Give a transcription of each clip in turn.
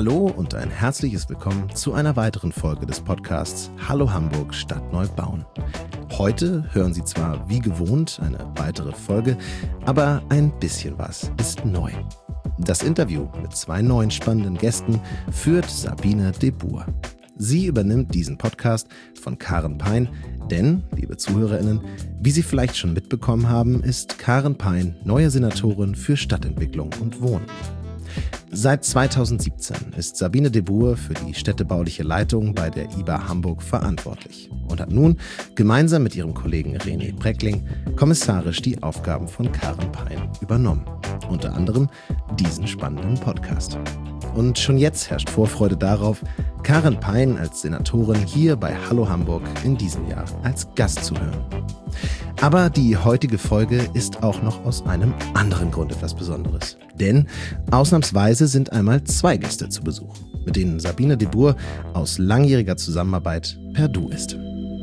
Hallo und ein herzliches Willkommen zu einer weiteren Folge des Podcasts Hallo Hamburg Stadt neu bauen. Heute hören Sie zwar wie gewohnt eine weitere Folge, aber ein bisschen was ist neu. Das Interview mit zwei neuen spannenden Gästen führt Sabine de Boer. Sie übernimmt diesen Podcast von Karen Pein, denn, liebe ZuhörerInnen, wie Sie vielleicht schon mitbekommen haben, ist Karen Pein neue Senatorin für Stadtentwicklung und Wohnen. Seit 2017 ist Sabine de Boer für die städtebauliche Leitung bei der IBA Hamburg verantwortlich und hat nun gemeinsam mit ihrem Kollegen René Breckling kommissarisch die Aufgaben von Karen Pein übernommen. Unter anderem diesen spannenden Podcast. Und schon jetzt herrscht Vorfreude darauf, Karen Pein als Senatorin hier bei Hallo Hamburg in diesem Jahr als Gast zu hören. Aber die heutige Folge ist auch noch aus einem anderen Grund etwas Besonderes. Denn ausnahmsweise sind einmal zwei Gäste zu Besuch, mit denen Sabine de Boer aus langjähriger Zusammenarbeit per Du ist.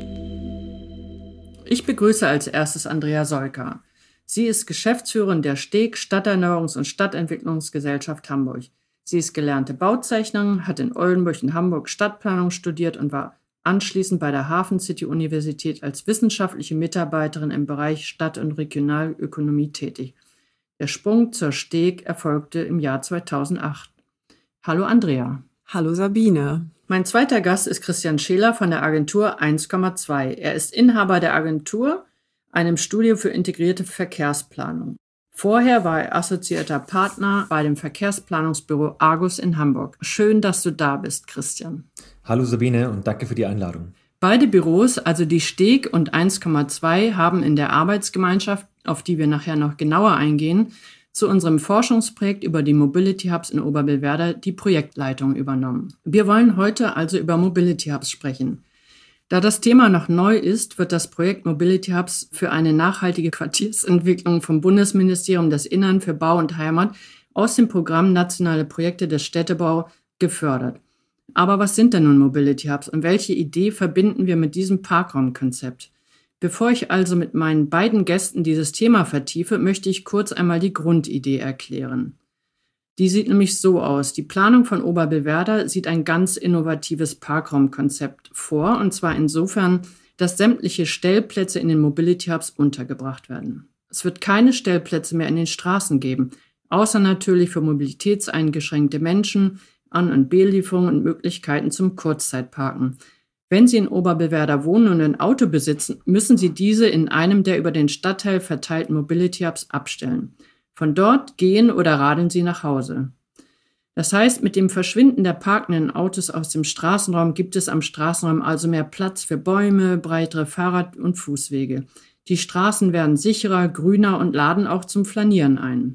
Ich begrüße als erstes Andrea Solka. Sie ist Geschäftsführerin der STEG Stadterneuerungs- und Stadtentwicklungsgesellschaft Hamburg. Sie ist gelernte Bauzeichnerin, hat in Oldenburg und Hamburg Stadtplanung studiert und war anschließend bei der Hafen City Universität als wissenschaftliche Mitarbeiterin im Bereich Stadt- und Regionalökonomie tätig. Der Sprung zur STEG erfolgte im Jahr 2008. Hallo Andrea. Hallo Sabine. Mein zweiter Gast ist Christian Scheler von der Agentur 1,2. Er ist Inhaber der Agentur, einem Studio für integrierte Verkehrsplanung. Vorher war er assoziierter Partner bei dem Verkehrsplanungsbüro Argus in Hamburg. Schön, dass du da bist, Christian. Hallo Sabine und danke für die Einladung. Beide Büros, also die STEG und 1,2, haben in der Arbeitsgemeinschaft, auf die wir nachher noch genauer eingehen, zu unserem Forschungsprojekt über die Mobility Hubs in Oberbillwerder die Projektleitung übernommen. Wir wollen heute also über Mobility Hubs sprechen. Da das Thema noch neu ist, wird das Projekt Mobility Hubs für eine nachhaltige Quartiersentwicklung vom Bundesministerium des Innern für Bau und Heimat aus dem Programm Nationale Projekte des Städtebau gefördert. Aber was sind denn nun Mobility Hubs und welche Idee verbinden wir mit diesem Parkraumkonzept? Bevor ich also mit meinen beiden Gästen dieses Thema vertiefe, möchte ich kurz einmal die Grundidee erklären. Die sieht nämlich so aus. Die Planung von Oberbillwerder sieht ein ganz innovatives Parkraumkonzept vor, und zwar insofern, dass sämtliche Stellplätze in den Mobility Hubs untergebracht werden. Es wird keine Stellplätze mehr in den Straßen geben, außer natürlich für mobilitätseingeschränkte Menschen, An- und Belieferungen und Möglichkeiten zum Kurzzeitparken. Wenn Sie in Oberbillwerder wohnen und ein Auto besitzen, müssen Sie diese in einem der über den Stadtteil verteilten Mobility Hubs abstellen. Von dort gehen oder radeln Sie nach Hause. Das heißt, mit dem Verschwinden der parkenden Autos aus dem Straßenraum gibt es am Straßenraum also mehr Platz für Bäume, breitere Fahrrad- und Fußwege. Die Straßen werden sicherer, grüner und laden auch zum Flanieren ein.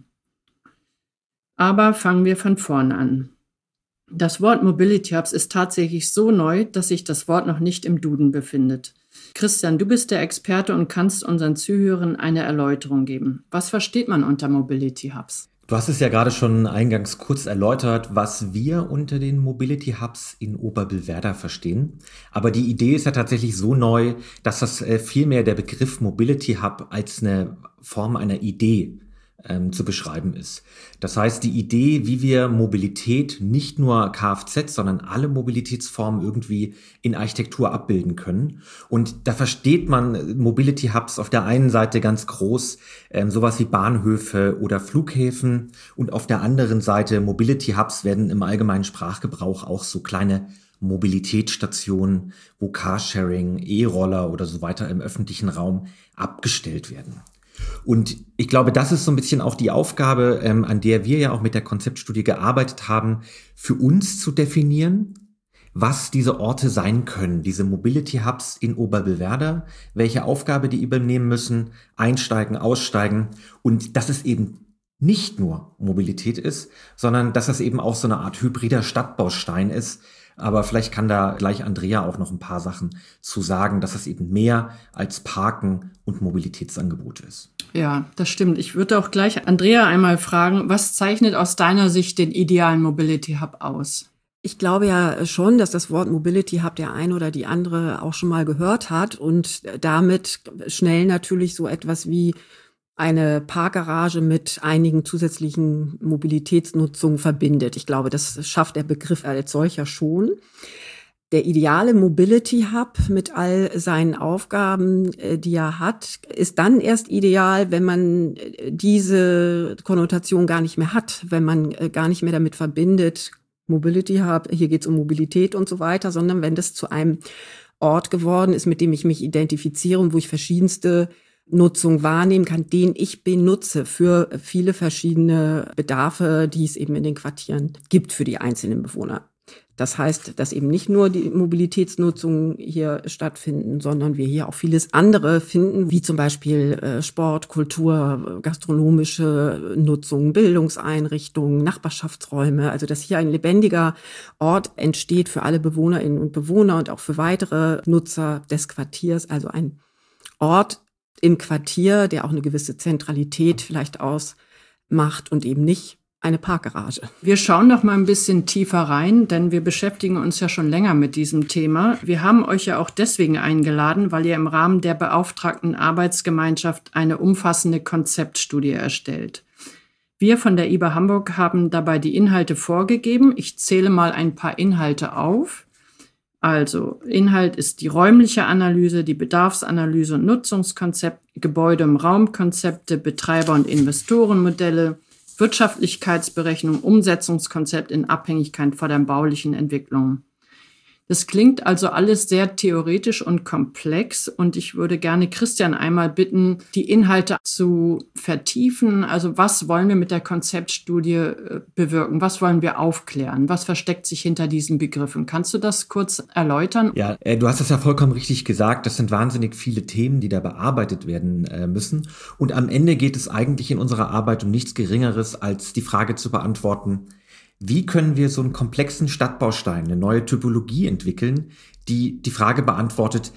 Aber fangen wir von vorn an. Das Wort Mobility Hubs ist tatsächlich so neu, dass sich das Wort noch nicht im Duden befindet. Christian, du bist der Experte und kannst unseren Zuhörern eine Erläuterung geben. Was versteht man unter Mobility Hubs? Du hast es ja gerade schon eingangs kurz erläutert, was wir unter den Mobility Hubs in Oberbillwerder verstehen. Aber die Idee ist ja tatsächlich so neu, dass das vielmehr der Begriff Mobility Hub als eine Form einer Idee zu beschreiben ist. Das heißt, die Idee, wie wir Mobilität, nicht nur Kfz, sondern alle Mobilitätsformen irgendwie in Architektur abbilden können. Und da versteht man Mobility Hubs auf der einen Seite ganz groß, sowas wie Bahnhöfe oder Flughäfen. Und auf der anderen Seite Mobility Hubs werden im allgemeinen Sprachgebrauch auch so kleine Mobilitätsstationen, wo Carsharing, E-Roller oder so weiter im öffentlichen Raum abgestellt werden. Und ich glaube, das ist so ein bisschen auch die Aufgabe, an der wir ja auch mit der Konzeptstudie gearbeitet haben, für uns zu definieren, was diese Orte sein können, diese Mobility Hubs in Oberbillwerder, welche Aufgabe die übernehmen müssen, einsteigen, aussteigen und dass es eben nicht nur Mobilität ist, sondern dass es eben auch so eine Art hybrider Stadtbaustein ist. Aber vielleicht kann da gleich Andrea auch noch ein paar Sachen zu sagen, dass es eben mehr als Parken und Mobilitätsangebot ist. Ja, das stimmt. Ich würde auch gleich Andrea einmal fragen, was zeichnet aus deiner Sicht den idealen Mobility Hub aus? Ich glaube ja schon, dass das Wort Mobility Hub der ein oder die andere auch schon mal gehört hat und damit schnell natürlich so etwas wie eine Parkgarage mit einigen zusätzlichen Mobilitätsnutzungen verbindet. Ich glaube, das schafft der Begriff als solcher schon. Der ideale Mobility Hub mit all seinen Aufgaben, die er hat, ist dann erst ideal, wenn man diese Konnotation gar nicht mehr hat, wenn man gar nicht mehr damit verbindet, Mobility Hub, hier geht's um Mobilität und so weiter, sondern wenn das zu einem Ort geworden ist, mit dem ich mich identifiziere und wo ich verschiedenste Nutzung wahrnehmen kann, den ich benutze für viele verschiedene Bedarfe, die es eben in den Quartieren gibt für die einzelnen Bewohner. Das heißt, dass eben nicht nur die Mobilitätsnutzungen hier stattfinden, sondern wir hier auch vieles andere finden, wie zum Beispiel Sport, Kultur, gastronomische Nutzung, Bildungseinrichtungen, Nachbarschaftsräume. Also dass hier ein lebendiger Ort entsteht für alle Bewohnerinnen und Bewohner und auch für weitere Nutzer des Quartiers. Also ein Ort im Quartier, der auch eine gewisse Zentralität vielleicht ausmacht und eben nicht eine Parkgarage. Wir schauen noch mal ein bisschen tiefer rein, denn wir beschäftigen uns ja schon länger mit diesem Thema. Wir haben euch ja auch deswegen eingeladen, weil ihr im Rahmen der beauftragten Arbeitsgemeinschaft eine umfassende Konzeptstudie erstellt. Wir von der IBA Hamburg haben dabei die Inhalte vorgegeben. Ich zähle mal ein paar Inhalte auf. Also Inhalt ist die räumliche Analyse, die Bedarfsanalyse und Nutzungskonzept, Gebäude- und Raumkonzepte, Betreiber- und Investorenmodelle, Wirtschaftlichkeitsberechnung, Umsetzungskonzept in Abhängigkeit von der baulichen Entwicklung. Das klingt also alles sehr theoretisch und komplex und ich würde gerne Christian einmal bitten, die Inhalte zu vertiefen. Also was wollen wir mit der Konzeptstudie bewirken? Was wollen wir aufklären? Was versteckt sich hinter diesen Begriffen? Kannst du das kurz erläutern? Ja, du hast das ja vollkommen richtig gesagt. Das sind wahnsinnig viele Themen, die da bearbeitet werden müssen. Und am Ende geht es eigentlich in unserer Arbeit um nichts Geringeres, als die Frage zu beantworten: Wie können wir so einen komplexen Stadtbaustein, eine neue Typologie entwickeln, die die Frage beantwortet,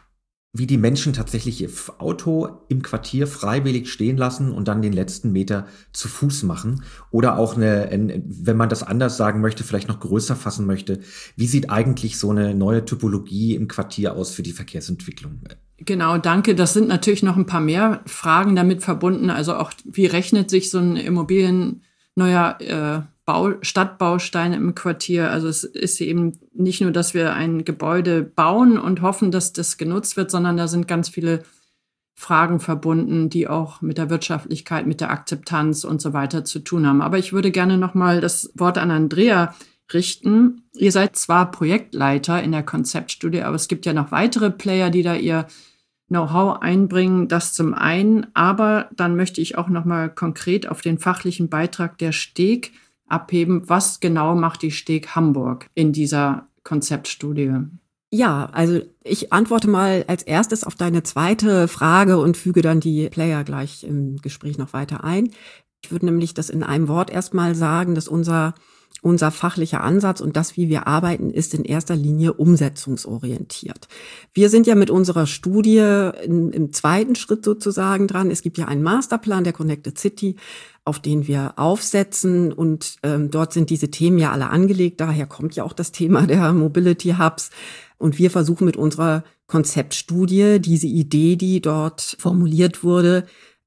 wie die Menschen tatsächlich ihr Auto im Quartier freiwillig stehen lassen und dann den letzten Meter zu Fuß machen? Oder auch wenn man das anders sagen möchte, vielleicht noch größer fassen möchte, wie sieht eigentlich so eine neue Typologie im Quartier aus für die Verkehrsentwicklung? Genau, danke. Das sind natürlich noch ein paar mehr Fragen damit verbunden. Also auch, wie rechnet sich so ein neuer Stadtbausteine im Quartier. Also es ist eben nicht nur, dass wir ein Gebäude bauen und hoffen, dass das genutzt wird, sondern da sind ganz viele Fragen verbunden, die auch mit der Wirtschaftlichkeit, mit der Akzeptanz und so weiter zu tun haben. Aber ich würde gerne nochmal das Wort an Andrea richten. Ihr seid zwar Projektleiter in der Konzeptstudie, aber es gibt ja noch weitere Player, die da ihr Know-how einbringen, das zum einen. Aber dann möchte ich auch nochmal konkret auf den fachlichen Beitrag der STEG abheben. Was genau macht die STEG Hamburg in dieser Konzeptstudie? Ja, also ich antworte mal als erstes auf deine zweite Frage und füge dann die Player gleich im Gespräch noch weiter ein. Ich würde nämlich das in einem Wort erstmal sagen, dass unser fachlicher Ansatz und das, wie wir arbeiten, ist in erster Linie umsetzungsorientiert. Wir sind ja mit unserer Studie im zweiten Schritt sozusagen dran. Es gibt ja einen Masterplan der Connected City, auf den wir aufsetzen und dort sind diese Themen ja alle angelegt. Daher kommt ja auch das Thema der Mobility Hubs. Und wir versuchen mit unserer Konzeptstudie diese Idee, die dort formuliert wurde,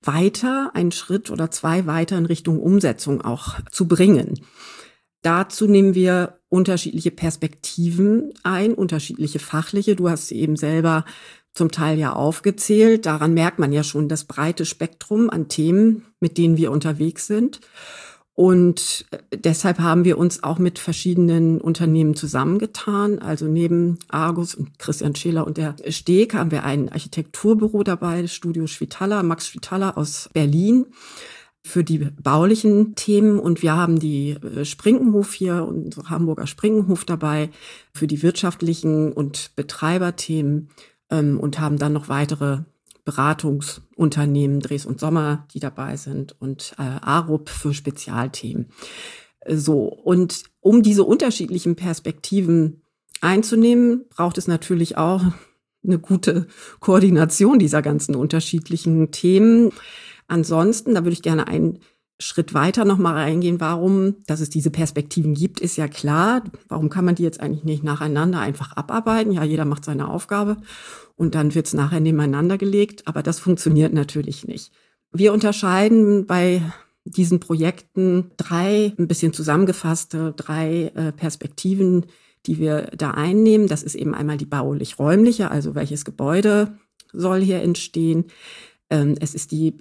einen Schritt oder zwei weiter in Richtung Umsetzung auch zu bringen. Dazu nehmen wir unterschiedliche Perspektiven ein, unterschiedliche fachliche. Du hast sie eben selber zum Teil ja aufgezählt. Daran merkt man ja schon das breite Spektrum an Themen, mit denen wir unterwegs sind. Und deshalb haben wir uns auch mit verschiedenen Unternehmen zusammengetan. Also neben Argus und Christian Scheler und der STEG haben wir ein Architekturbüro dabei, das Studio Schwitala, Max Schwitala aus Berlin, für die baulichen Themen. Und wir haben die Sprinkenhof hier, unsere Hamburger Sprinkenhof dabei, für die wirtschaftlichen und Betreiberthemen und haben dann noch weitere Beratungsunternehmen, Dres und Sommer, die dabei sind und ARUP für Spezialthemen. So, und um diese unterschiedlichen Perspektiven einzunehmen, braucht es natürlich auch eine gute Koordination dieser ganzen unterschiedlichen Themen. Ansonsten, da würde ich gerne einen Schritt weiter nochmal reingehen. Warum, dass es diese Perspektiven gibt, ist ja klar. Warum kann man die jetzt eigentlich nicht nacheinander einfach abarbeiten? Ja, jeder macht seine Aufgabe und dann wird es nachher nebeneinander gelegt. Aber das funktioniert natürlich nicht. Wir unterscheiden bei diesen Projekten drei Perspektiven, die wir da einnehmen. Das ist eben einmal die baulich-räumliche, also welches Gebäude soll hier entstehen. Es ist die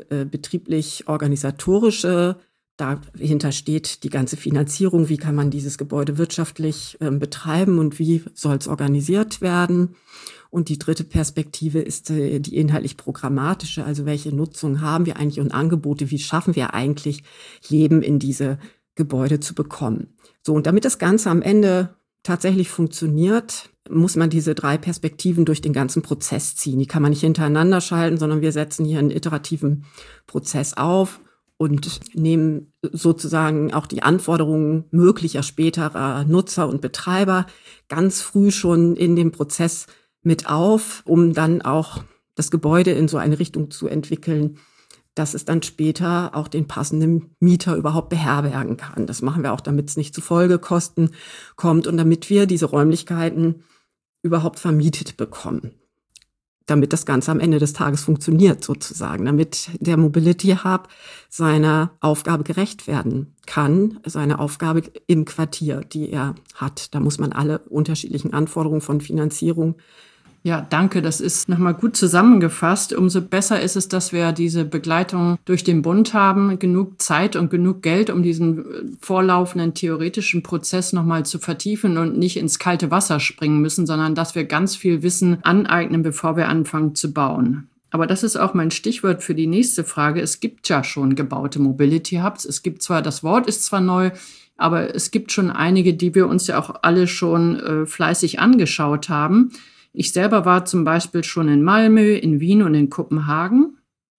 betrieblich-organisatorische. Dahinter steht die ganze Finanzierung. Wie kann man dieses Gebäude wirtschaftlich betreiben und wie soll es organisiert werden? Und die dritte Perspektive ist die inhaltlich-programmatische, also welche Nutzung haben wir eigentlich und Angebote, wie schaffen wir eigentlich, Leben in diese Gebäude zu bekommen. So, und damit das Ganze am Ende tatsächlich funktioniert, muss man diese drei Perspektiven durch den ganzen Prozess ziehen. Die kann man nicht hintereinander schalten, sondern wir setzen hier einen iterativen Prozess auf und nehmen sozusagen auch die Anforderungen möglicher späterer Nutzer und Betreiber ganz früh schon in den Prozess mit auf, um dann auch das Gebäude in so eine Richtung zu entwickeln, dass es dann später auch den passenden Mieter überhaupt beherbergen kann. Das machen wir auch, damit es nicht zu Folgekosten kommt und damit wir diese Räumlichkeiten überhaupt vermietet bekommen. Damit das Ganze am Ende des Tages funktioniert sozusagen, damit der Mobility Hub seiner Aufgabe gerecht werden kann, seine Aufgabe im Quartier, die er hat. Da muss man alle unterschiedlichen Anforderungen von Finanzierung. Ja, danke. Das ist nochmal gut zusammengefasst. Umso besser ist es, dass wir diese Begleitung durch den Bund haben, genug Zeit und genug Geld, um diesen vorlaufenden theoretischen Prozess nochmal zu vertiefen und nicht ins kalte Wasser springen müssen, sondern dass wir ganz viel Wissen aneignen, bevor wir anfangen zu bauen. Aber das ist auch mein Stichwort für die nächste Frage. Es gibt ja schon gebaute Mobility Hubs. Es gibt zwar, das Wort ist zwar neu, aber es gibt schon einige, die wir uns ja auch alle schon fleißig angeschaut haben. Ich selber war zum Beispiel schon in Malmö, in Wien und in Kopenhagen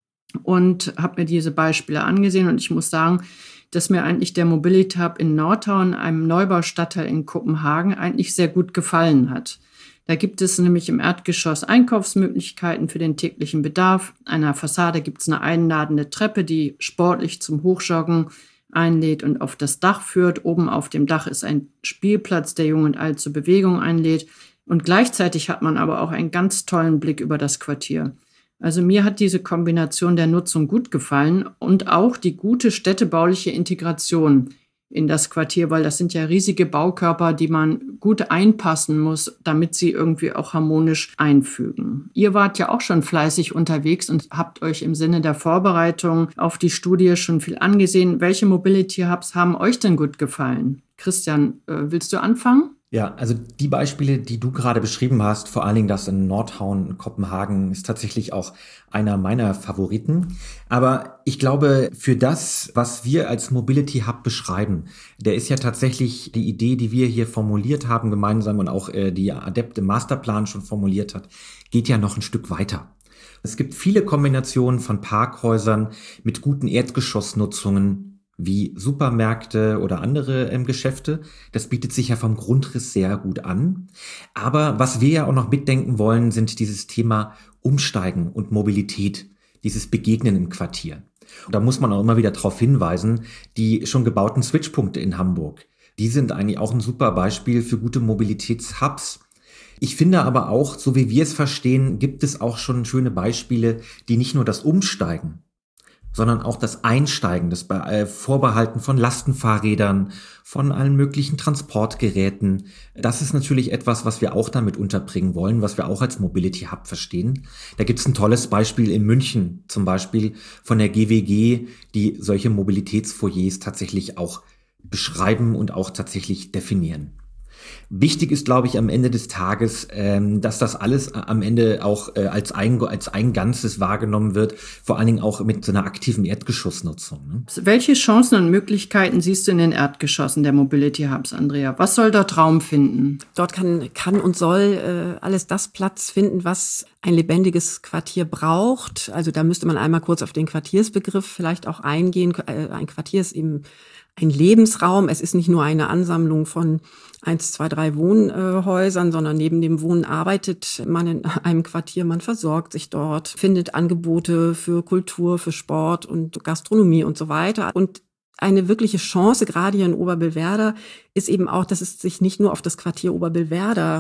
und habe mir diese Beispiele angesehen. Und ich muss sagen, dass mir eigentlich der Mobility Hub in Nordhavn, einem Neubaustadtteil in Kopenhagen, eigentlich sehr gut gefallen hat. Da gibt es nämlich im Erdgeschoss Einkaufsmöglichkeiten für den täglichen Bedarf. An der Fassade gibt es eine einladende Treppe, die sportlich zum Hochjoggen einlädt und auf das Dach führt. Oben auf dem Dach ist ein Spielplatz, der Jung und Alt zur Bewegung einlädt. Und gleichzeitig hat man aber auch einen ganz tollen Blick über das Quartier. Also mir hat diese Kombination der Nutzung gut gefallen und auch die gute städtebauliche Integration in das Quartier, weil das sind ja riesige Baukörper, die man gut einpassen muss, damit sie irgendwie auch harmonisch einfügen. Ihr wart ja auch schon fleißig unterwegs und habt euch im Sinne der Vorbereitung auf die Studie schon viel angesehen. Welche Mobility Hubs haben euch denn gut gefallen? Christian, willst du anfangen? Ja, also die Beispiele, die du gerade beschrieben hast, vor allen Dingen das in Nordhavn, Kopenhagen, ist tatsächlich auch einer meiner Favoriten. Aber ich glaube, für das, was wir als Mobility Hub beschreiben, der ist ja tatsächlich die Idee, die wir hier formuliert haben gemeinsam und auch die Adept im Masterplan schon formuliert hat, geht ja noch ein Stück weiter. Es gibt viele Kombinationen von Parkhäusern mit guten Erdgeschossnutzungen, wie Supermärkte oder andere Geschäfte. Das bietet sich ja vom Grundriss sehr gut an. Aber was wir ja auch noch mitdenken wollen, sind dieses Thema Umsteigen und Mobilität, dieses Begegnen im Quartier. Und da muss man auch immer wieder darauf hinweisen, die schon gebauten Switchpunkte in Hamburg, die sind eigentlich auch ein super Beispiel für gute Mobilitätshubs. Ich finde aber auch, so wie wir es verstehen, gibt es auch schon schöne Beispiele, die nicht nur das Umsteigen, sondern auch das Einsteigen, das Vorbehalten von Lastenfahrrädern, von allen möglichen Transportgeräten. Das ist natürlich etwas, was wir auch damit unterbringen wollen, was wir auch als Mobility Hub verstehen. Da gibt es ein tolles Beispiel in München, zum Beispiel von der GWG, die solche Mobilitätsfoyers tatsächlich auch beschreiben und auch tatsächlich definieren. Wichtig ist, glaube ich, am Ende des Tages, dass das alles am Ende auch als ein Ganzes wahrgenommen wird, vor allen Dingen auch mit so einer aktiven Erdgeschossnutzung. Ne? Welche Chancen und Möglichkeiten siehst du in den Erdgeschossen der Mobility Hubs, Andrea? Was soll dort Raum finden? Dort kann und soll alles das Platz finden, was ein lebendiges Quartier braucht. Also da müsste man einmal kurz auf den Quartiersbegriff vielleicht auch eingehen. Ein Quartier ist eben ein Lebensraum. Es ist nicht nur eine Ansammlung von 1, 2, 3 Wohnhäusern, sondern neben dem Wohnen arbeitet man in einem Quartier, man versorgt sich dort, findet Angebote für Kultur, für Sport und Gastronomie und so weiter. Und eine wirkliche Chance, gerade hier in Oberbillwerder, ist eben auch, dass es sich nicht nur auf das Quartier Oberbillwerder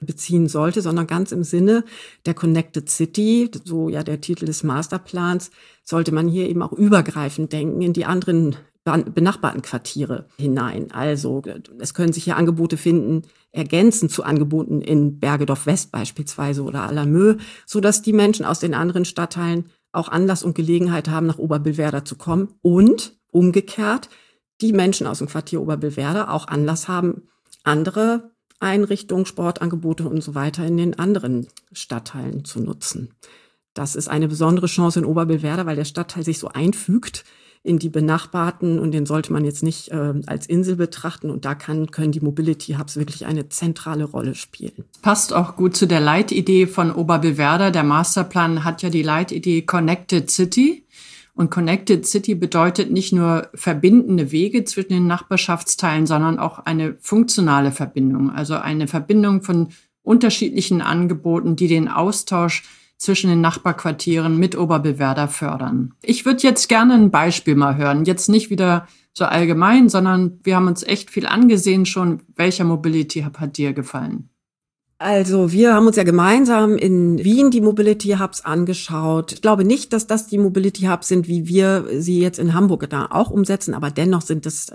beziehen sollte, sondern ganz im Sinne der Connected City, so ja der Titel des Masterplans, sollte man hier eben auch übergreifend denken in die anderen benachbarten Quartiere hinein. Also es können sich hier Angebote finden, ergänzend zu Angeboten in Bergedorf West beispielsweise oder Allermö, sodass die Menschen aus den anderen Stadtteilen auch Anlass und Gelegenheit haben, nach Oberbillwerder zu kommen und umgekehrt die Menschen aus dem Quartier Oberbillwerder auch Anlass haben, andere Einrichtungen, Sportangebote und so weiter in den anderen Stadtteilen zu nutzen. Das ist eine besondere Chance in Oberbillwerder, weil der Stadtteil sich so einfügt in die benachbarten und den sollte man jetzt nicht als Insel betrachten und da können die Mobility Hubs wirklich eine zentrale Rolle spielen. Passt auch gut zu der Leitidee von Oberbillwerder. Der Masterplan hat ja die Leitidee Connected City und Connected City bedeutet nicht nur verbindende Wege zwischen den Nachbarschaftsteilen, sondern auch eine funktionale Verbindung, also eine Verbindung von unterschiedlichen Angeboten, die den Austausch zwischen den Nachbarquartieren mit Oberbillwerder fördern. Ich würde jetzt gerne ein Beispiel mal hören. Jetzt nicht wieder so allgemein, sondern wir haben uns echt viel angesehen schon. Welcher Mobility Hub hat dir gefallen? Also wir haben uns ja gemeinsam in Wien die Mobility Hubs angeschaut. Ich glaube nicht, dass das die Mobility Hubs sind, wie wir sie jetzt in Hamburg da auch umsetzen, aber dennoch sind es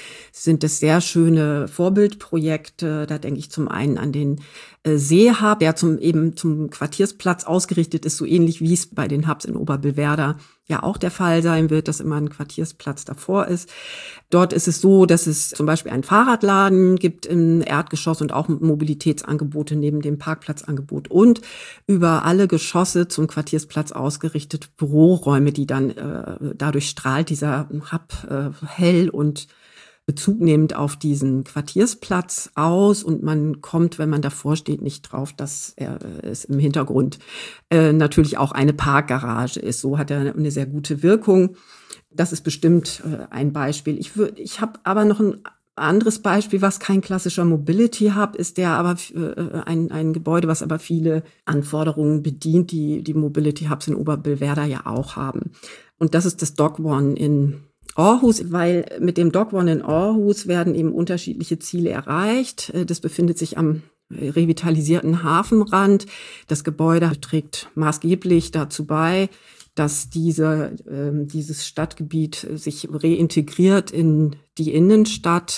sehr schöne Vorbildprojekte. Da denke ich zum einen an den Seehub, der zum Quartiersplatz ausgerichtet ist, so ähnlich wie es bei den Hubs in Oberbillwerder ja auch der Fall sein wird, dass immer ein Quartiersplatz davor ist. Dort ist es so, dass es zum Beispiel einen Fahrradladen gibt im Erdgeschoss und auch Mobilitätsangebote neben dem Parkplatzangebot und über alle Geschosse zum Quartiersplatz ausgerichtete Büroräume, die dann dadurch strahlt dieser Hub hell und Bezug nehmend auf diesen Quartiersplatz aus und man kommt, wenn man davor steht, nicht drauf, dass es im Hintergrund natürlich auch eine Parkgarage ist. So hat er eine sehr gute Wirkung. Das ist bestimmt ein Beispiel. Ich habe aber noch ein anderes Beispiel, was kein klassischer Mobility Hub ist, der aber ein Gebäude, was aber viele Anforderungen bedient, die Mobility Hubs in Oberbillwerder ja auch haben. Und das ist das Dock One in Aarhus, weil mit dem Dock One in Aarhus werden eben unterschiedliche Ziele erreicht. Das befindet sich am revitalisierten Hafenrand. Das Gebäude trägt maßgeblich dazu bei, dass dieses Stadtgebiet sich reintegriert in die Innenstadt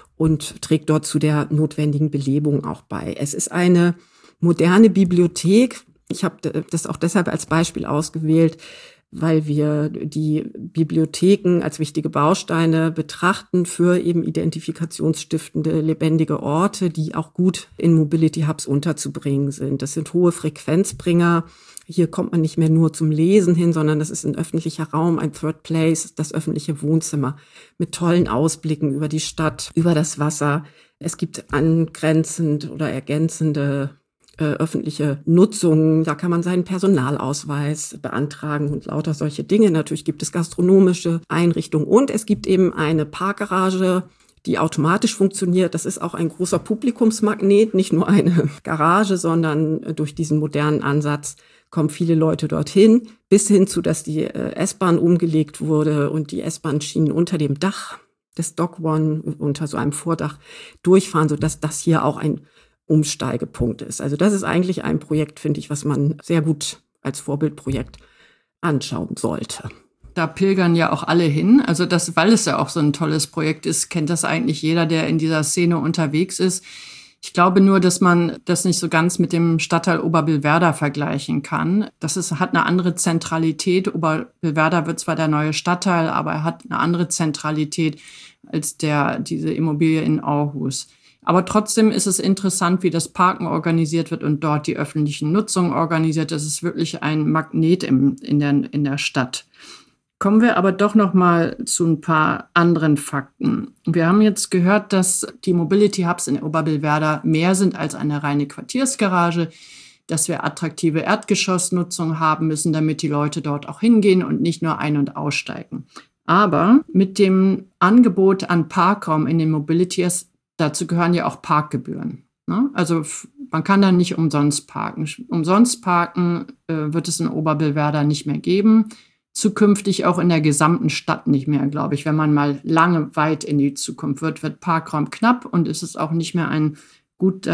und trägt dort zu der notwendigen Belebung auch bei. Es ist eine moderne Bibliothek. Ich habe das auch deshalb als Beispiel ausgewählt, weil wir die Bibliotheken als wichtige Bausteine betrachten für eben identifikationsstiftende, lebendige Orte, die auch gut in Mobility Hubs unterzubringen sind. Das sind hohe Frequenzbringer. Hier kommt man nicht mehr nur zum Lesen hin, sondern das ist ein öffentlicher Raum, ein Third Place, das öffentliche Wohnzimmer mit tollen Ausblicken über die Stadt, über das Wasser. Es gibt angrenzend oder ergänzende öffentliche Nutzung, da kann man seinen Personalausweis beantragen und lauter solche Dinge. Natürlich gibt es gastronomische Einrichtungen und es gibt eben eine Parkgarage, die automatisch funktioniert. Das ist auch ein großer Publikumsmagnet, nicht nur eine Garage, sondern durch diesen modernen Ansatz kommen viele Leute dorthin, bis hin zu, dass die S-Bahn umgelegt wurde und die S-Bahn-Schienen unter dem Dach des Dock One, unter so einem Vordach durchfahren, sodass das hier auch ein Umsteigepunkt ist. Also das ist eigentlich ein Projekt, finde ich, was man sehr gut als Vorbildprojekt anschauen sollte. Da pilgern ja auch alle hin. Also weil es ja auch so ein tolles Projekt ist, kennt das eigentlich jeder, der in dieser Szene unterwegs ist. Ich glaube nur, dass man das nicht so ganz mit dem Stadtteil Oberbillwerder vergleichen kann. Hat eine andere Zentralität. Oberbillwerder wird zwar der neue Stadtteil, aber er hat eine andere Zentralität als diese Immobilie in Aarhus. Aber trotzdem ist es interessant, wie das Parken organisiert wird und dort die öffentliche Nutzung organisiert. Das ist wirklich ein Magnet in der Stadt. Kommen wir aber doch noch mal zu ein paar anderen Fakten. Wir haben jetzt gehört, dass die Mobility Hubs in Oberbillwerder mehr sind als eine reine Quartiersgarage, dass wir attraktive Erdgeschossnutzung haben müssen, damit die Leute dort auch hingehen und nicht nur ein- und aussteigen. Aber mit dem Angebot an Parkraum in den Mobility Hubs, dazu gehören ja auch Parkgebühren. Ne? Also man kann da nicht umsonst parken. Umsonst parken wird es in Oberbillwerder nicht mehr geben. Zukünftig auch in der gesamten Stadt nicht mehr, glaube ich. Wenn man mal lange weit in die Zukunft wird Parkraum knapp und es ist auch nicht mehr ein Gut, das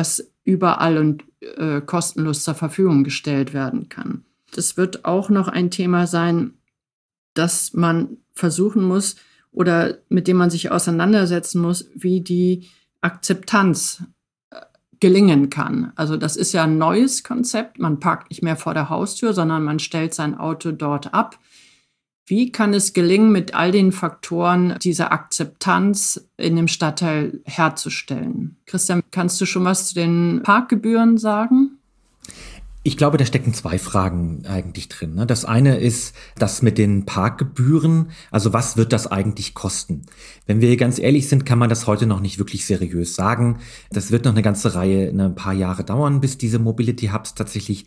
überall und kostenlos zur Verfügung gestellt werden kann. Das wird auch noch ein Thema sein, das man versuchen muss oder mit dem man sich auseinandersetzen muss, wie die Akzeptanz gelingen kann. Also das ist ja ein neues Konzept. Man parkt nicht mehr vor der Haustür, sondern man stellt sein Auto dort ab. Wie kann es gelingen, mit all den Faktoren diese Akzeptanz in dem Stadtteil herzustellen? Christian, kannst du schon was zu den Parkgebühren sagen? Ich glaube, da stecken zwei Fragen eigentlich drin. Das eine ist das mit den Parkgebühren. Also was wird das eigentlich kosten? Wenn wir ganz ehrlich sind, kann man das heute noch nicht wirklich seriös sagen. Das wird noch eine ganze Reihe, ein paar Jahre dauern, bis diese Mobility Hubs tatsächlich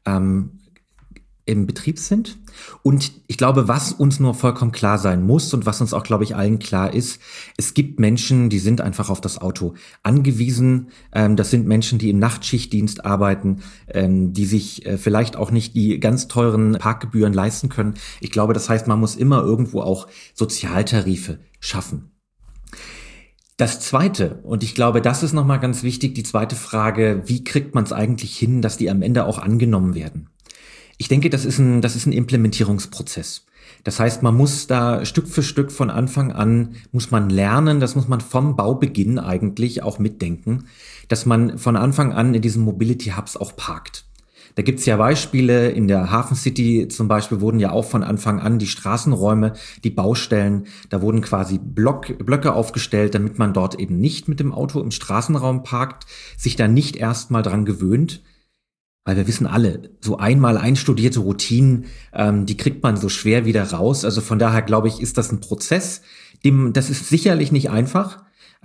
im Betrieb sind. Und ich glaube, was uns nur vollkommen klar sein muss und was uns auch, glaube ich, allen klar ist, es gibt Menschen, die sind einfach auf das Auto angewiesen. Das sind Menschen, die im Nachtschichtdienst arbeiten, die sich vielleicht auch nicht die ganz teuren Parkgebühren leisten können. Ich glaube, das heißt, man muss immer irgendwo auch Sozialtarife schaffen. Das Zweite, und ich glaube, das ist nochmal ganz wichtig, die zweite Frage, wie kriegt man es eigentlich hin, dass die am Ende auch angenommen werden? Ich denke, das ist ein Implementierungsprozess. Das heißt, man muss da Stück für Stück von Anfang an, muss man lernen, das muss man vom Baubeginn eigentlich auch mitdenken, dass man von Anfang an in diesen Mobility Hubs auch parkt. Da gibt's ja Beispiele, in der Hafen City zum Beispiel wurden ja auch von Anfang an die Straßenräume, die Baustellen, da wurden quasi Blöcke aufgestellt, damit man dort eben nicht mit dem Auto im Straßenraum parkt, sich da nicht erstmal dran gewöhnt. Weil wir wissen alle, so einmal einstudierte Routinen, die kriegt man so schwer wieder raus. Also von daher glaube ich, ist das ein Prozess, das ist sicherlich nicht einfach.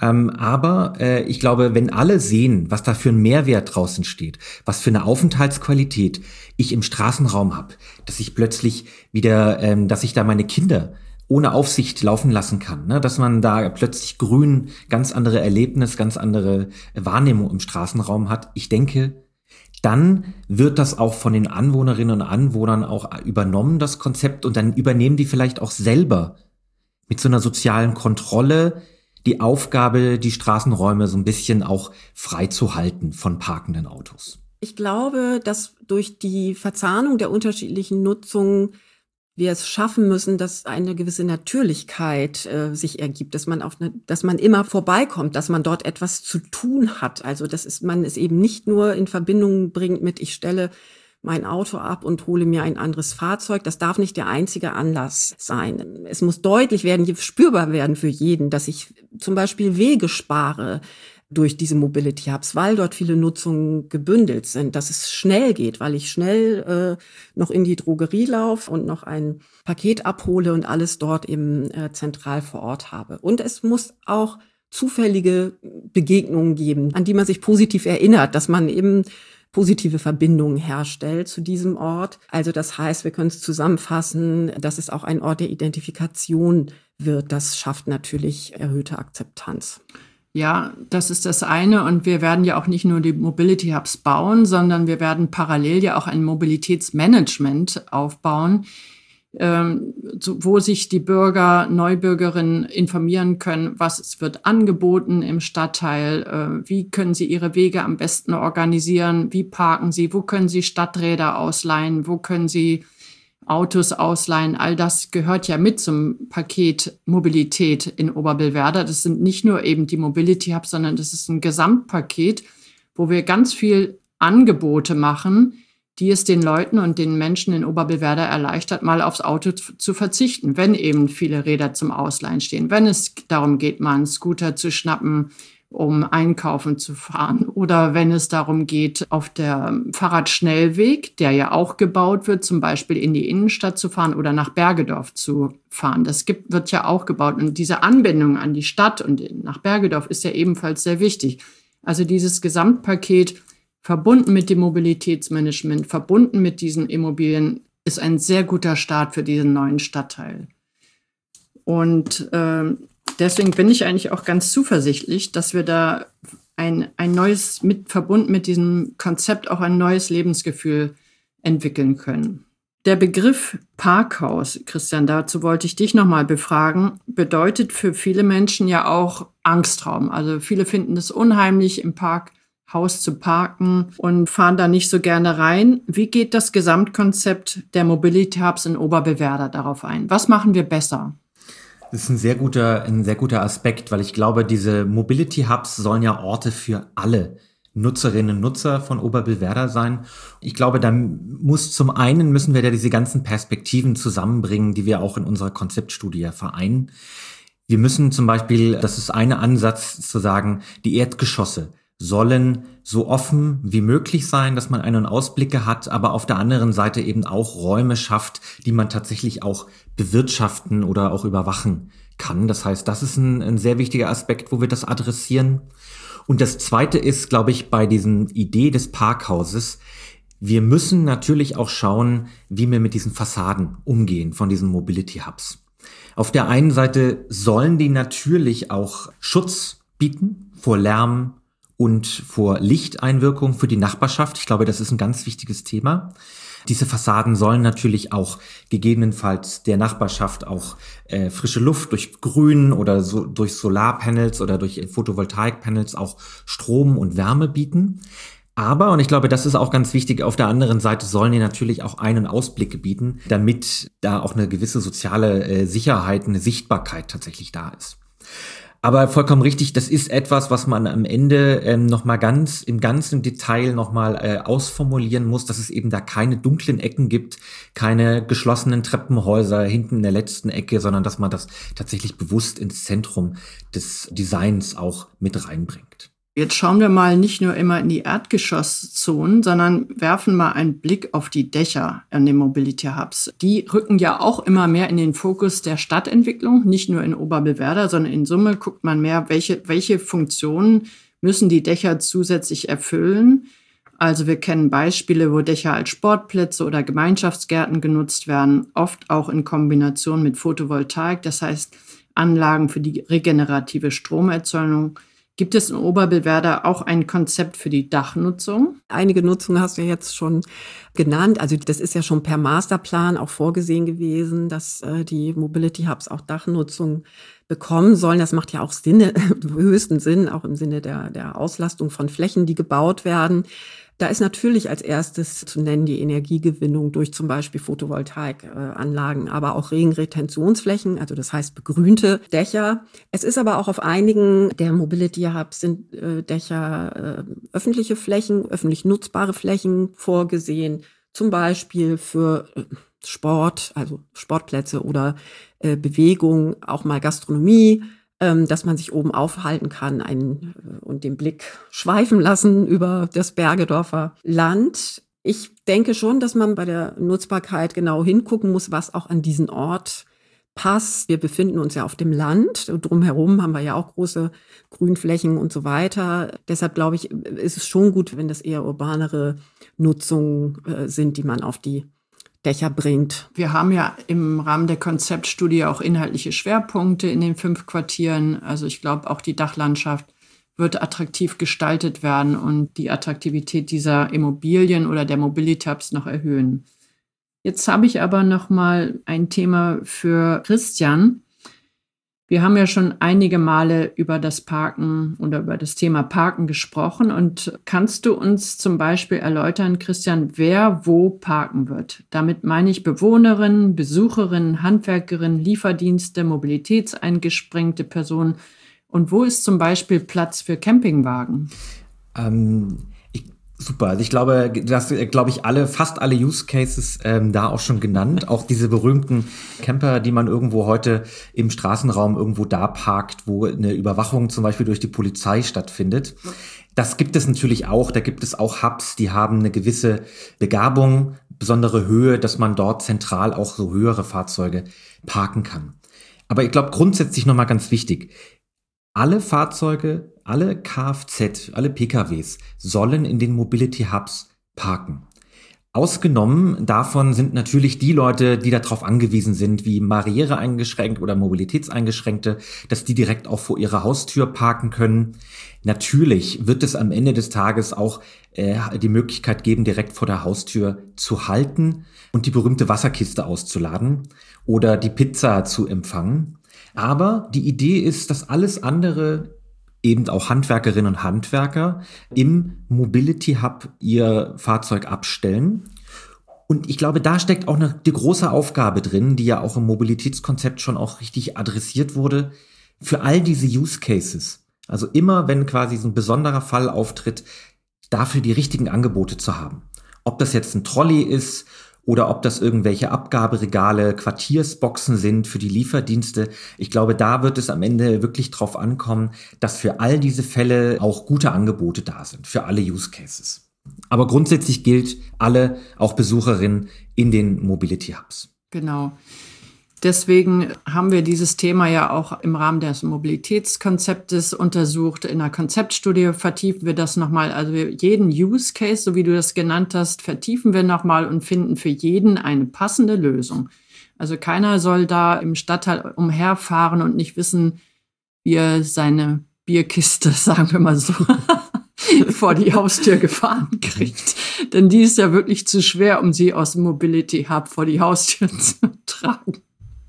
Aber ich glaube, wenn alle sehen, was da für ein Mehrwert draußen steht, was für eine Aufenthaltsqualität ich im Straßenraum habe, dass ich plötzlich wieder, dass ich da meine Kinder ohne Aufsicht laufen lassen kann, ne? Dass man da plötzlich grün, ganz andere Erlebnis, ganz andere Wahrnehmung im Straßenraum hat. Ich denke, dann wird das auch von den Anwohnerinnen und Anwohnern auch übernommen, das Konzept, und dann übernehmen die vielleicht auch selber mit so einer sozialen Kontrolle die Aufgabe, die Straßenräume so ein bisschen auch frei zu halten von parkenden Autos. Ich glaube, dass durch die Verzahnung der unterschiedlichen Nutzungen wir es schaffen müssen, dass eine gewisse Natürlichkeit sich ergibt, dass man immer vorbeikommt, dass man dort etwas zu tun hat. Also man es eben nicht nur in Verbindung bringt mit, ich stelle mein Auto ab und hole mir ein anderes Fahrzeug. Das darf nicht der einzige Anlass sein. Es muss deutlich werden, spürbar werden für jeden, dass ich zum Beispiel Wege spare durch diese Mobility Hubs, weil dort viele Nutzungen gebündelt sind, dass es schnell geht, weil ich schnell noch in die Drogerie laufe und noch ein Paket abhole und alles dort eben zentral vor Ort habe. Und es muss auch zufällige Begegnungen geben, an die man sich positiv erinnert, dass man eben positive Verbindungen herstellt zu diesem Ort. Also das heißt, wir können es zusammenfassen, dass es auch ein Ort der Identifikation wird. Das schafft natürlich erhöhte Akzeptanz. Ja, das ist das eine. Und wir werden ja auch nicht nur die Mobility Hubs bauen, sondern wir werden parallel ja auch ein Mobilitätsmanagement aufbauen, wo sich die Bürger, Neubürgerinnen informieren können, was wird angeboten im Stadtteil, wie können sie ihre Wege am besten organisieren, wie parken sie, wo können sie Stadträder ausleihen, wo können sie Autos ausleihen. All das gehört ja mit zum Paket Mobilität in Oberbillwerder. Das sind nicht nur eben die Mobility Hubs, sondern das ist ein Gesamtpaket, wo wir ganz viel Angebote machen, die es den Leuten und den Menschen in Oberbillwerder erleichtert, mal aufs Auto zu verzichten, wenn eben viele Räder zum Ausleihen stehen, wenn es darum geht, mal einen Scooter zu schnappen, um einkaufen zu fahren, oder wenn es darum geht, auf der Fahrradschnellweg, der ja auch gebaut wird, zum Beispiel in die Innenstadt zu fahren oder nach Bergedorf zu fahren. Wird ja auch gebaut. Und diese Anbindung an die Stadt und nach Bergedorf ist ja ebenfalls sehr wichtig. Also dieses Gesamtpaket verbunden mit dem Mobilitätsmanagement, verbunden mit diesen Immobilien, ist ein sehr guter Start für diesen neuen Stadtteil. Und deswegen bin ich eigentlich auch ganz zuversichtlich, dass wir da ein neues, verbunden mit diesem Konzept, auch ein neues Lebensgefühl entwickeln können. Der Begriff Parkhaus, Christian, dazu wollte ich dich nochmal befragen, bedeutet für viele Menschen ja auch Angstraum. Also viele finden es unheimlich, im Parkhaus Haus zu parken und fahren da nicht so gerne rein. Wie geht das Gesamtkonzept der Mobility Hubs in Oberbewerder darauf ein? Was machen wir besser? Das ist ein sehr guter Aspekt, weil ich glaube, diese Mobility Hubs sollen ja Orte für alle Nutzerinnen und Nutzer von Oberbewerder sein. Ich glaube, müssen wir diese ganzen Perspektiven zusammenbringen, die wir auch in unserer Konzeptstudie vereinen. Wir müssen zum Beispiel, das ist ein Ansatz zu sagen, die Erdgeschosse sollen so offen wie möglich sein, dass man Ein- und Ausblicke hat, aber auf der anderen Seite eben auch Räume schafft, die man tatsächlich auch bewirtschaften oder auch überwachen kann. Das heißt, das ist ein sehr wichtiger Aspekt, wo wir das adressieren. Und das Zweite ist, glaube ich, bei diesen Idee des Parkhauses, wir müssen natürlich auch schauen, wie wir mit diesen Fassaden umgehen von diesen Mobility Hubs. Auf der einen Seite sollen die natürlich auch Schutz bieten vor Lärm und vor Lichteinwirkung für die Nachbarschaft. Ich glaube, das ist ein ganz wichtiges Thema. Diese Fassaden sollen natürlich auch gegebenenfalls der Nachbarschaft auch frische Luft durch Grün oder so durch Solarpanels oder durch Photovoltaikpanels auch Strom und Wärme bieten. Aber, und ich glaube, das ist auch ganz wichtig, auf der anderen Seite sollen die natürlich auch Ein- und Ausblicke bieten, damit da auch eine gewisse soziale Sicherheit, eine Sichtbarkeit tatsächlich da ist. Aber vollkommen richtig, das ist etwas, was man am Ende nochmal im ganzen Detail nochmal ausformulieren muss, dass es eben da keine dunklen Ecken gibt, keine geschlossenen Treppenhäuser hinten in der letzten Ecke, sondern dass man das tatsächlich bewusst ins Zentrum des Designs auch mit reinbringt. Jetzt schauen wir mal nicht nur immer in die Erdgeschosszonen, sondern werfen mal einen Blick auf die Dächer an den Mobility Hubs. Die rücken ja auch immer mehr in den Fokus der Stadtentwicklung, nicht nur in Oberbewerder, sondern in Summe guckt man mehr, welche Funktionen müssen die Dächer zusätzlich erfüllen. Also wir kennen Beispiele, wo Dächer als Sportplätze oder Gemeinschaftsgärten genutzt werden, oft auch in Kombination mit Photovoltaik, das heißt Anlagen für die regenerative Stromerzeugung. Gibt es in Oberbewerder auch ein Konzept für die Dachnutzung? Einige Nutzungen hast du ja jetzt schon genannt. Also das ist ja schon per Masterplan auch vorgesehen gewesen, dass die Mobility Hubs auch Dachnutzung bekommen sollen. Das macht ja auch höchsten Sinn, auch im Sinne der Auslastung von Flächen, die gebaut werden. Da ist natürlich als erstes zu nennen die Energiegewinnung durch zum Beispiel Photovoltaikanlagen, aber auch Regenretentionsflächen, also das heißt begrünte Dächer. Es ist aber auch auf einigen der Mobility Hubs sind Dächer öffentliche Flächen, öffentlich nutzbare Flächen vorgesehen, zum Beispiel für Sport, also Sportplätze oder Bewegung, auch mal Gastronomie, dass man sich oben aufhalten kann und den Blick schweifen lassen über das Bergedorfer Land. Ich denke schon, dass man bei der Nutzbarkeit genau hingucken muss, was auch an diesen Ort passt. Wir befinden uns ja auf dem Land. Drumherum haben wir ja auch große Grünflächen und so weiter. Deshalb glaube ich, ist es schon gut, wenn das eher urbanere Nutzungen sind, die man auf die Dächer bringt. Wir haben ja im Rahmen der Konzeptstudie auch inhaltliche Schwerpunkte in den 5 Quartieren. Also ich glaube, auch die Dachlandschaft wird attraktiv gestaltet werden und die Attraktivität dieser Immobilien oder der Mobility Hubs noch erhöhen. Jetzt habe ich aber noch mal ein Thema für Christian. Wir haben ja schon einige Male über das Parken oder über das Thema Parken gesprochen. Und kannst du uns zum Beispiel erläutern, Christian, wer wo parken wird? Damit meine ich Bewohnerinnen, Besucherinnen, Handwerkerinnen, Lieferdienste, mobilitätseingesprengte Personen. Und wo ist zum Beispiel Platz für Campingwagen? Super, also ich glaube, fast alle Use Cases da auch schon genannt. Auch diese berühmten Camper, die man irgendwo heute im Straßenraum irgendwo da parkt, wo eine Überwachung zum Beispiel durch die Polizei stattfindet. Das gibt es natürlich auch. Da gibt es auch Hubs, die haben eine gewisse Begabung, besondere Höhe, dass man dort zentral auch so höhere Fahrzeuge parken kann. Aber ich glaube grundsätzlich nochmal ganz wichtig, alle Fahrzeuge, alle Kfz, alle PKWs sollen in den Mobility Hubs parken. Ausgenommen davon sind natürlich die Leute, die darauf angewiesen sind, wie barriereeingeschränkt oder mobilitätseingeschränkte, dass die direkt auch vor ihrer Haustür parken können. Natürlich wird es am Ende des Tages auch die Möglichkeit geben, direkt vor der Haustür zu halten und die berühmte Wasserkiste auszuladen oder die Pizza zu empfangen. Aber die Idee ist, dass alles andere eben auch Handwerkerinnen und Handwerker im Mobility Hub ihr Fahrzeug abstellen. Und ich glaube, da steckt auch die große Aufgabe drin, die ja auch im Mobilitätskonzept schon auch richtig adressiert wurde, für all diese Use Cases. Also immer, wenn quasi so ein besonderer Fall auftritt, dafür die richtigen Angebote zu haben. Ob das jetzt ein Trolley ist oder ob das irgendwelche Abgaberegale, Quartiersboxen sind für die Lieferdienste. Ich glaube, da wird es am Ende wirklich drauf ankommen, dass für all diese Fälle auch gute Angebote da sind, für alle Use Cases. Aber grundsätzlich gilt, alle, auch Besucherinnen in den Mobility Hubs. Genau. Deswegen haben wir dieses Thema ja auch im Rahmen des Mobilitätskonzeptes untersucht. In der Konzeptstudie vertiefen wir das nochmal. Also jeden Use Case, so wie du das genannt hast, vertiefen wir nochmal und finden für jeden eine passende Lösung. Also keiner soll da im Stadtteil umherfahren und nicht wissen, wie er seine Bierkiste, sagen wir mal so, vor die Haustür gefahren kriegt. Denn die ist ja wirklich zu schwer, um sie aus dem Mobility Hub vor die Haustür zu tragen.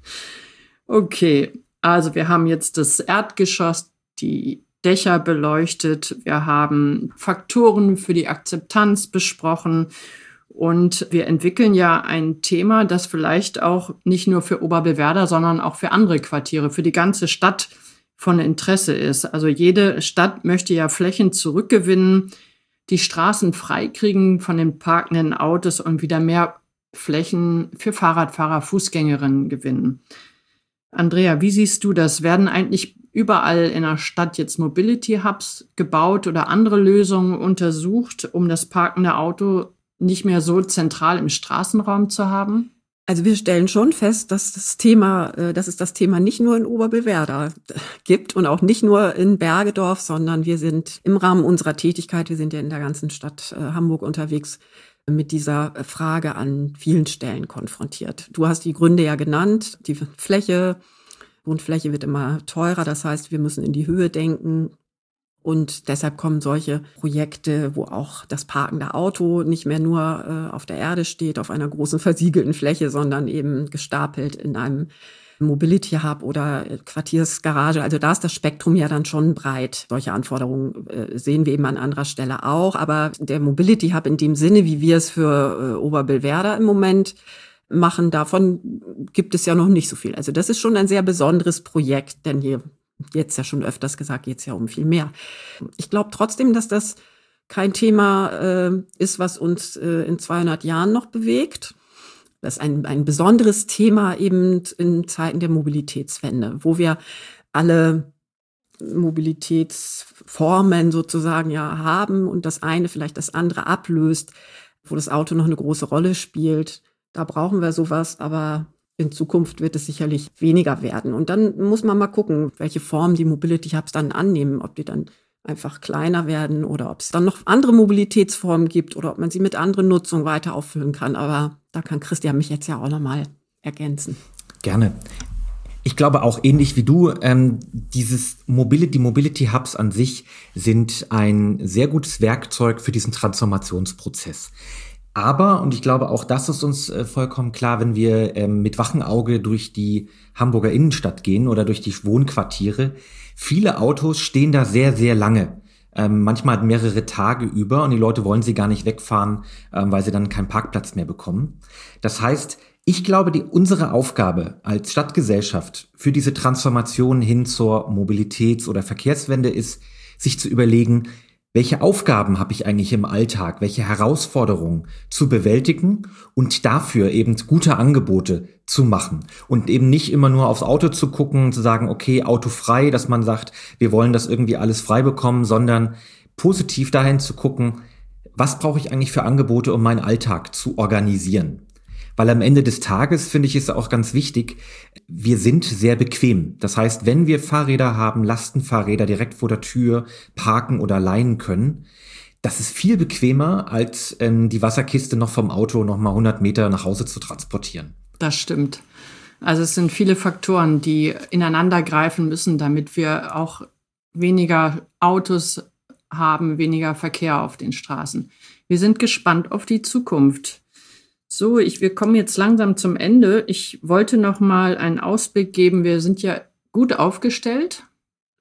Okay, also wir haben jetzt das Erdgeschoss, die Dächer beleuchtet, wir haben Faktoren für die Akzeptanz besprochen und wir entwickeln ja ein Thema, das vielleicht auch nicht nur für Oberbewerder, sondern auch für andere Quartiere, für die ganze Stadt von Interesse ist. Also jede Stadt möchte ja Flächen zurückgewinnen, die Straßen freikriegen von den parkenden Autos und wieder mehr Flächen für Fahrradfahrer, Fußgängerinnen gewinnen. Andrea, wie siehst du das? Werden eigentlich überall in der Stadt jetzt Mobility Hubs gebaut oder andere Lösungen untersucht, um das parkende Auto nicht mehr so zentral im Straßenraum zu haben? Also wir stellen schon fest, dass es das Thema nicht nur in Oberbewerder gibt und auch nicht nur in Bergedorf, sondern wir sind im Rahmen unserer Tätigkeit, wir sind ja in der ganzen Stadt Hamburg unterwegs, mit dieser Frage an vielen Stellen konfrontiert. Du hast die Gründe ja genannt. Die Wohnfläche wird immer teurer. Das heißt, wir müssen in die Höhe denken. Und deshalb kommen solche Projekte, wo auch das parkende Auto nicht mehr nur auf der Erde steht, auf einer großen versiegelten Fläche, sondern eben gestapelt in einem Mobility Hub oder Quartiersgarage. Also da ist das Spektrum ja dann schon breit. Solche Anforderungen sehen wir eben an anderer Stelle auch. Aber der Mobility Hub in dem Sinne, wie wir es für Oberbillwerder im Moment machen, davon gibt es ja noch nicht so viel. Also das ist schon ein sehr besonderes Projekt, denn hier, jetzt ja schon öfters gesagt, geht es ja um viel mehr. Ich glaube trotzdem, dass das kein Thema ist, was uns in 200 Jahren noch bewegt. Das ist ein besonderes Thema eben in Zeiten der Mobilitätswende, wo wir alle Mobilitätsformen sozusagen ja haben und das eine vielleicht das andere ablöst, wo das Auto noch eine große Rolle spielt. Da brauchen wir sowas, aber in Zukunft wird es sicherlich weniger werden. Und dann muss man mal gucken, welche Form die Mobility Hubs dann annehmen, ob die dann einfach kleiner werden oder ob es dann noch andere Mobilitätsformen gibt oder ob man sie mit anderen Nutzungen weiter auffüllen kann. Aber da kann Christian mich jetzt ja auch nochmal ergänzen. Gerne. Ich glaube auch ähnlich wie du, die Mobility Hubs an sich sind ein sehr gutes Werkzeug für diesen Transformationsprozess. Aber, und ich glaube auch das ist uns vollkommen klar, wenn wir mit wachem Auge durch die Hamburger Innenstadt gehen oder durch die Wohnquartiere, viele Autos stehen da sehr, sehr lange. Manchmal mehrere Tage über und die Leute wollen sie gar nicht wegfahren, weil sie dann keinen Parkplatz mehr bekommen. Das heißt, ich glaube, unsere Aufgabe als Stadtgesellschaft für diese Transformation hin zur Mobilitäts- oder Verkehrswende ist, sich zu überlegen, welche Aufgaben habe ich eigentlich im Alltag, welche Herausforderungen zu bewältigen und dafür eben gute Angebote zu machen und eben nicht immer nur aufs Auto zu gucken, zu sagen, okay, autofrei, dass man sagt, wir wollen das irgendwie alles frei bekommen, sondern positiv dahin zu gucken, was brauche ich eigentlich für Angebote, um meinen Alltag zu organisieren. Weil am Ende des Tages, finde ich, ist auch ganz wichtig, wir sind sehr bequem. Das heißt, wenn wir Fahrräder haben, Lastenfahrräder direkt vor der Tür parken oder leihen können, das ist viel bequemer, als die Wasserkiste noch vom Auto noch mal 100 Meter nach Hause zu transportieren. Das stimmt. Also es sind viele Faktoren, die ineinander greifen müssen, damit wir auch weniger Autos haben, weniger Verkehr auf den Straßen. Wir sind gespannt auf die Zukunft. So, wir kommen jetzt langsam zum Ende. Ich wollte noch mal einen Ausblick geben. Wir sind ja gut aufgestellt,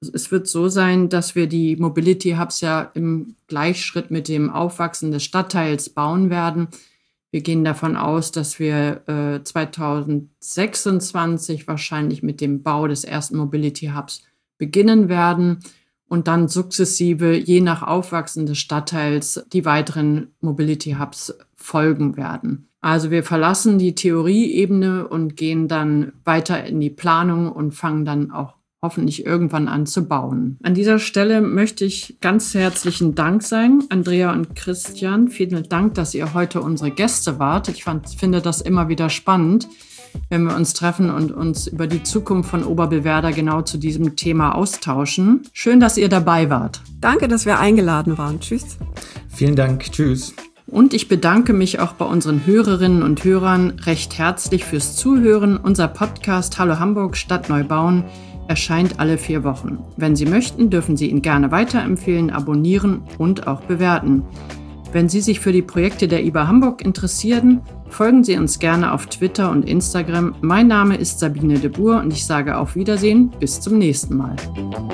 Es wird so sein, dass wir die Mobility Hubs ja im Gleichschritt mit dem Aufwachsen des Stadtteils bauen werden. Wir gehen davon aus, dass wir 2026 wahrscheinlich mit dem Bau des ersten Mobility Hubs beginnen werden und dann sukzessive, je nach Aufwachsen des Stadtteils, die weiteren Mobility Hubs folgen werden. Also wir verlassen die Theorieebene und gehen dann weiter in die Planung und fangen dann auch hoffentlich irgendwann an zu bauen. An dieser Stelle möchte ich ganz herzlichen Dank sagen, Andrea und Christian. Vielen Dank, dass ihr heute unsere Gäste wart. Ich finde das immer wieder spannend, wenn wir uns treffen und uns über die Zukunft von Oberbillwerder genau zu diesem Thema austauschen. Schön, dass ihr dabei wart. Danke, dass wir eingeladen waren. Tschüss. Vielen Dank. Tschüss. Und ich bedanke mich auch bei unseren Hörerinnen und Hörern recht herzlich fürs Zuhören. Unser Podcast Hallo Hamburg, Stadt neu bauen erscheint alle 4 Wochen. Wenn Sie möchten, dürfen Sie ihn gerne weiterempfehlen, abonnieren und auch bewerten. Wenn Sie sich für die Projekte der IBA Hamburg interessieren, folgen Sie uns gerne auf Twitter und Instagram. Mein Name ist Sabine de Boer und ich sage auf Wiedersehen, bis zum nächsten Mal.